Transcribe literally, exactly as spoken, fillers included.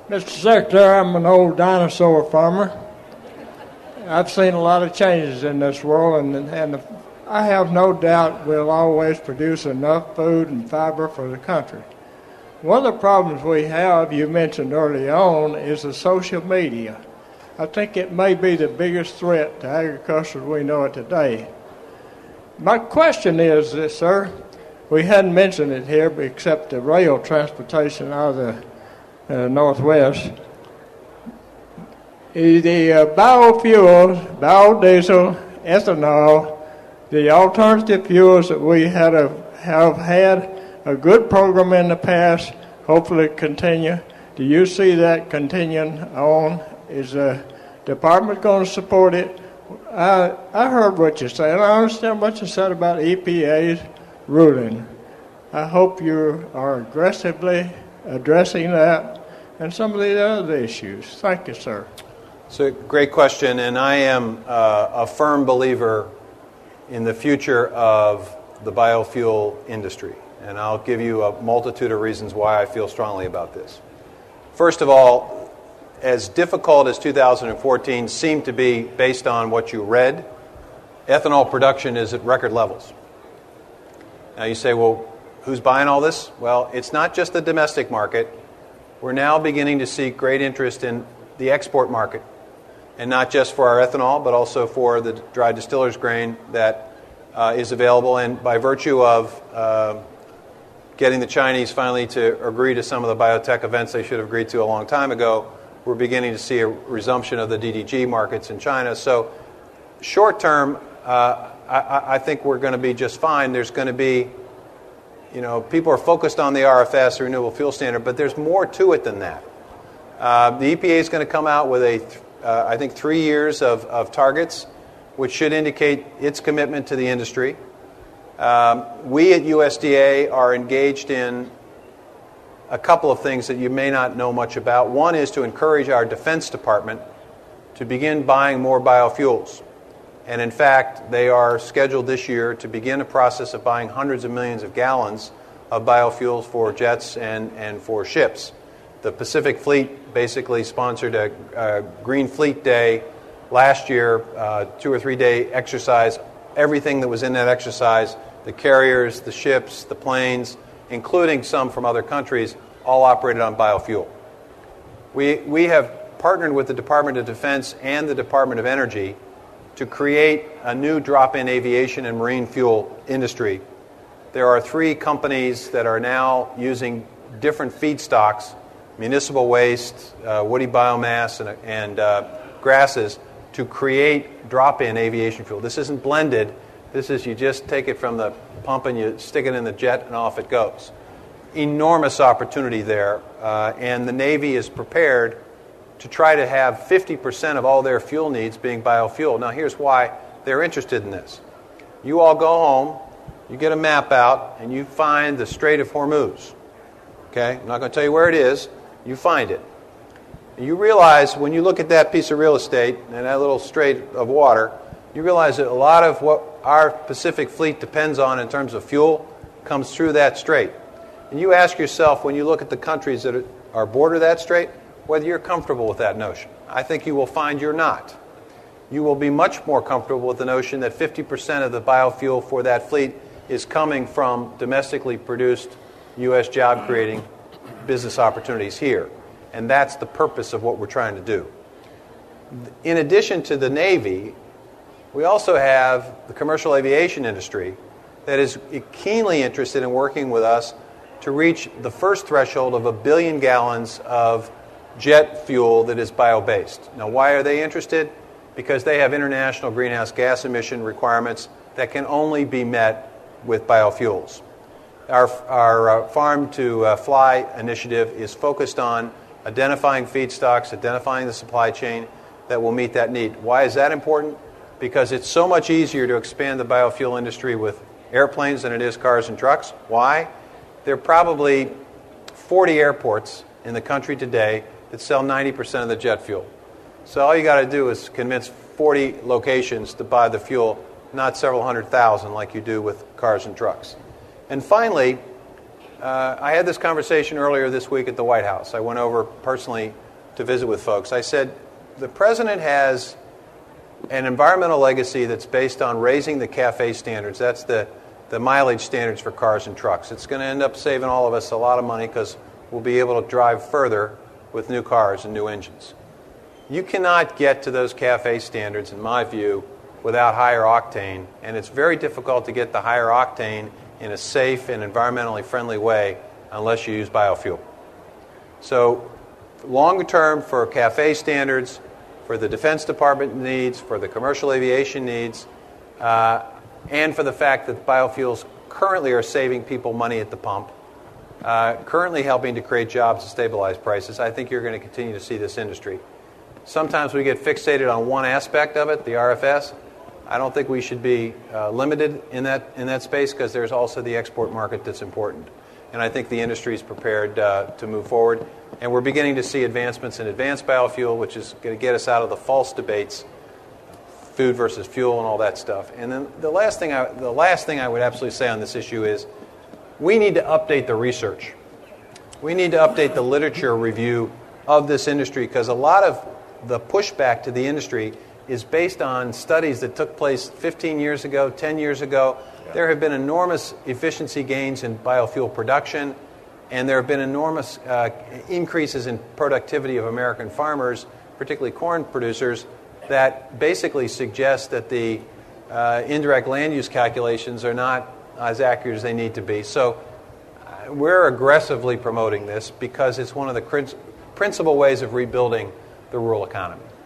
Mister Secretary, I'm an old dinosaur farmer. I've seen a lot of changes in this world, and, and I have no doubt we'll always produce enough food and fiber for the country. One of the problems we have, you mentioned early on, is the social media. I think it may be the biggest threat to agriculture as we know it today. My question is this, sir. We hadn't mentioned it here except the rail transportation out of the uh, Northwest. The uh, biofuels, biodiesel, ethanol, the alternative fuels that we had a, have had a good program in the past, hopefully continue. Do you see that continuing on? Is the department going to support it? I, I heard what you said. I understand what you said about E P A's ruling. I hope you are aggressively addressing that and some of the other issues. Thank you, sir. It's a great question, and I am uh, a firm believer in the future of the biofuel industry. And I'll give you a multitude of reasons why I feel strongly about this. First of all, as difficult as two thousand fourteen seemed to be based on what you read, ethanol production is at record levels. Now you say, well, who's buying all this? Well, it's not just the domestic market. We're now beginning to see great interest in the export market, and not just for our ethanol, but also for the dry distiller's grain that uh, is available. And by virtue of uh, getting the Chinese finally to agree to some of the biotech events they should have agreed to a long time ago, we're beginning to see a resumption of the D D G markets in China. So short term, uh, I, I think we're going to be just fine. There's going to be, you know, people are focused on the R F S, the Renewable Fuel Standard, but there's more to it than that. Uh, the E P A is going to come out with, a, uh, I think, three years of, of targets, which should indicate its commitment to the industry. Um, we at U S D A are engaged in a couple of things that you may not know much about. One is to encourage our Defense Department to begin buying more biofuels. And in fact, they are scheduled this year to begin a process of buying hundreds of millions of gallons of biofuels for jets and, and for ships. The Pacific Fleet basically sponsored a, a Green Fleet Day last year, uh, two or three day exercise. Everything that was in that exercise, the carriers, the ships, the planes, including some from other countries, all operated on biofuel. We, we have partnered with the Department of Defense and the Department of Energy to create a new drop-in aviation and marine fuel industry. There are three companies that are now using different feedstocks, municipal waste, uh, woody biomass, and, and uh, grasses, to create drop-in aviation fuel. This isn't blended. This is you just take it from the pump and you stick it in the jet and off it goes. Enormous opportunity there, uh, and the Navy is prepared to try to have fifty percent of all their fuel needs being biofuel. Now here's why they're interested in this. You all go home, you get a map out, and you find the Strait of Hormuz. Okay? I'm not going to tell you where it is. You find it. And you realize when you look at that piece of real estate and that little strait of water, you realize that a lot of what our Pacific Fleet depends on in terms of fuel comes through that strait. And you ask yourself, when you look at the countries that are border that strait, whether you're comfortable with that notion. I think you will find you're not. You will be much more comfortable with the notion that fifty percent of the biofuel for that fleet is coming from domestically produced U S job-creating business opportunities here. And that's the purpose of what we're trying to do. In addition to the Navy, we also have the commercial aviation industry that is keenly interested in working with us to reach the first threshold of a billion gallons of jet fuel that is bio-based. Now, why are they interested? Because they have international greenhouse gas emission requirements that can only be met with biofuels. Our, our uh, Farm to uh, Fly initiative is focused on identifying feedstocks, identifying the supply chain that will meet that need. Why is that important? Because it's so much easier to expand the biofuel industry with airplanes than it is cars and trucks. Why? There are probably forty airports in the country today that sell ninety percent of the jet fuel. So all you got to do is convince forty locations to buy the fuel, not several hundred thousand like you do with cars and trucks. And finally, uh, I had this conversation earlier this week at the White House. I went over personally to visit with folks. I said, the president has an environmental legacy that's based on raising the CAFE standards. That's the, the mileage standards for cars and trucks. It's going to end up saving all of us a lot of money because we'll be able to drive further with new cars and new engines. You cannot get to those CAFE standards, in my view, without higher octane, and it's very difficult to get the higher octane in a safe and environmentally friendly way unless you use biofuel. So longer term for CAFE standards, for the Defense Department needs, for the commercial aviation needs, uh, and for the fact that biofuels currently are saving people money at the pump, uh, currently helping to create jobs and stabilize prices, I think you're going to continue to see this industry. Sometimes we get fixated on one aspect of it, the R F S. I don't think we should be uh, limited in that in that space because there's also the export market that's important. And I think the industry is prepared uh, to move forward. And we're beginning to see advancements in advanced biofuel, which is going to get us out of the false debates, food versus fuel and all that stuff. And then the last thing I, the last thing I would absolutely say on this issue is we need to update the research. We need to update the literature review of this industry because a lot of the pushback to the industry is based on studies that took place fifteen years ago, ten years ago. Yeah. There have been enormous efficiency gains in biofuel production, and there have been enormous uh, increases in productivity of American farmers, particularly corn producers, that basically suggest that the uh, indirect land use calculations are not as accurate as they need to be. So uh, we're aggressively promoting this because it's one of the cr- principal ways of rebuilding the rural economy.